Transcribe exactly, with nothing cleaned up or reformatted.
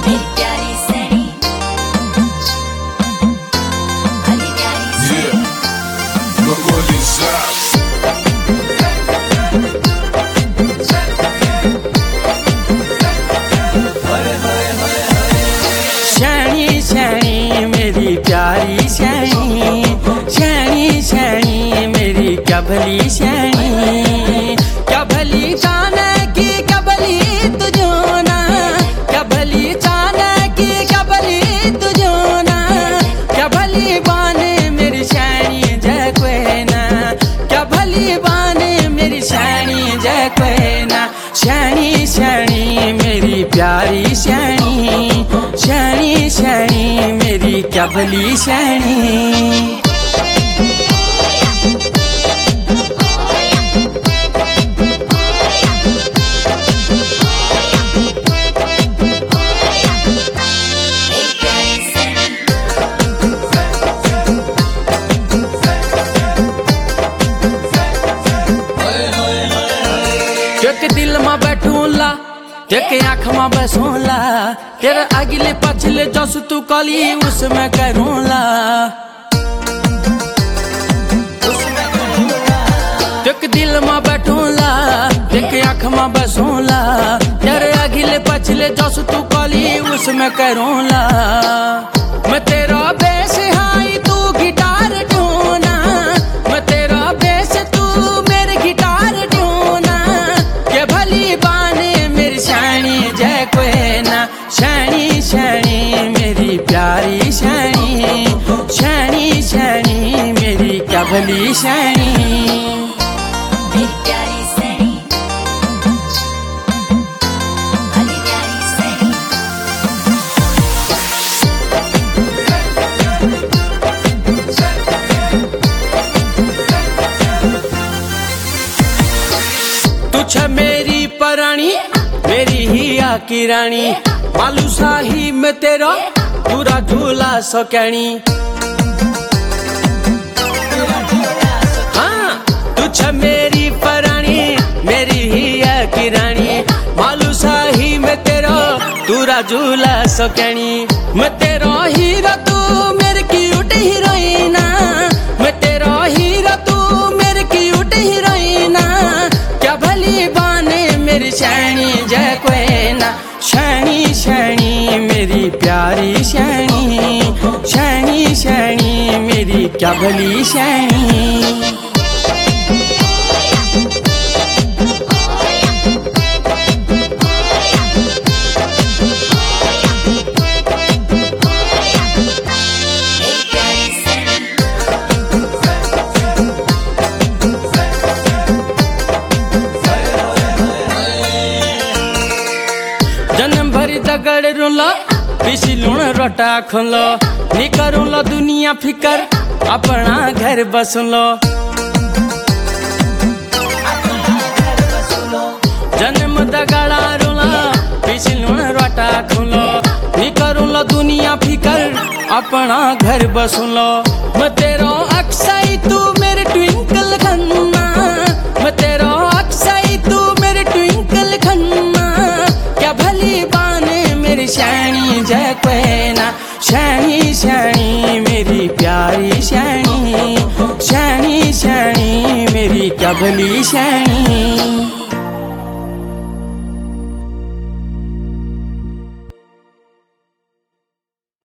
शैनी शैनी मेरी प्यारी शैनी, शैनी शैनी मेरी क्या भली शैनी, क्या भली जाने की क्या भली तुझो ना, क्या भली जाने की क्या भली तुझो ना, क्या भली बाने मेरी शैनी जय कोई ना, क्या भली बाने मेरी शैनी जय कोई ना। शैनी शैनी मेरी प्यारी शैनी, शैनी शैनी मेरी क्या भली शैनी। एक दिल में बैठूला, एक आँख में बसूला, तेरे अगले पछले जस तू कली उसमें करूँला। एक दिल में बैठूला, एक आँख में बसूला, तेरे अगले पछले जस तू कली उसमें करूँला। मैं तेरा बेस हाई तू गिटार ढूंढना, मैं तेरा बेस तू मेरे गिटार ढूंढना, के भली बाने मेरी शैनी जय कोई ना। शैनी शैनी मेरी प्यारी शैनी, शैनी शैनी मेरी क्या भली शैनी। तुझ मेरी परानी मेरी ही आकी रानी, मालू शाही में तेरा पूरा झूला सौकैनी। हाँ तुझ मेरी परानी मेरी ही आकी रानी, मालू शाही में तेरा पूरा झूला सौकैनी। मैं तेरा हीरा तू मेरी क्यूट हीरोइना, मैं तेरा हीरा तू मेरी क्यूट हीरोइना, क्या भली बाने मेरी शैनी जय कोई ना। शैनी शैनी मेरी प्यारी शैनी, शैनी शैनी मेरी क्या भली शैनी। जन्म भरी दगड़ रोला पिसी लूण रोटा खोलो, नी करूला दुनिया फिकर अपना घर बसलो। जन्म दगड़ा रोला पिसी लूण रोटा खोलो, नी करूला दुनिया फिकर अपना घर बसलो। मैं तेरा अक्साई तू मेरे ट्विंकल खन्ना, मैं तेरा अक्साई तू मेरे ट्विंकल खन्ना, क्या भली बाने मेरी शैनी जय कोई ना। शैनी शैनी मेरी प्यारी शैनी, शैनी शैनी मेरी क्या भली शैनी।